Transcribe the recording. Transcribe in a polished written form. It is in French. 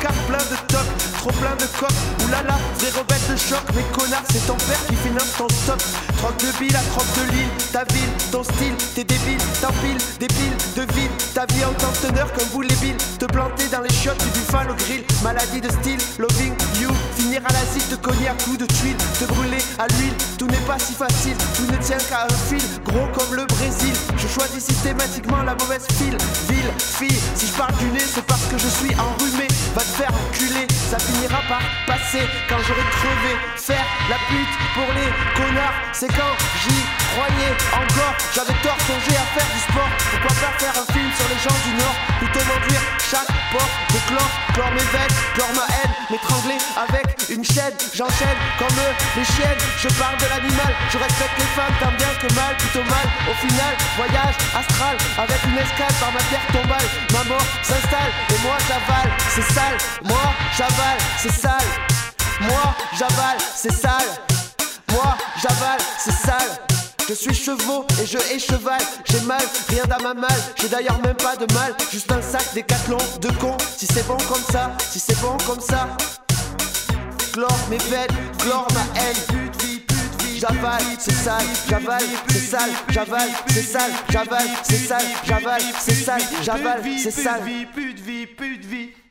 placard plein de tocs, trop plein de coques. Oulala, vrai rebelle de choc, mais connard, c'est ton père qui finance ton stock. Troque de bille à troque de l'île, ta ville, ton style, t'es débile, t'empiles des piles de vide. Ta vie en tant que teneur comme vous les billes, te planter dans les chiottes du buffalo grill. Maladie de style, loving you, finir à l'asile, te cogner à coups de tuile, te brûler à l'huile. Tout n'est pas si facile, tout ne tient qu'à un fil, gros comme le Brésil. Je choisis systématiquement la mauvaise file, ville, fille. Si je parle du nez, c'est parce que je suis enrhumé. Va te faire enculer, ça finira par passer quand j'aurai crevé. Faire la pute pour les connards, c'est quand j'y croyais encore. J'avais tort, songer à faire du sport. Pourquoi pas faire un film sur les gens du Nord? Plutôt m'enduire chaque porte de clore mes veines, clore ma haine, m'étrangler avec une chaîne. J'enchaîne comme les chiennes, je parle de l'animal. Je respecte les femmes tant bien que mal, plutôt mal. Au final, voyage astral avec une escale par ma terre tombale. Ma mort s'installe et moi j'avale, c'est sale. Moi j'avale, c'est sale. Moi j'avale, c'est sale. Moi j'avale, c'est sale. Je suis chevaux et je hais cheval. J'ai mal, rien dans ma malle. J'ai d'ailleurs même pas de mal. Juste un sac décathlon de con. Si c'est bon comme ça, si c'est bon comme ça. Clore mes veines, clore ma haine. J'avale, c'est sale, j'avale, c'est sale, j'avale, c'est sale, j'avale, c'est sale, j'avale, c'est sale, j'avale, c'est sale. Plus de vie, plus de vie.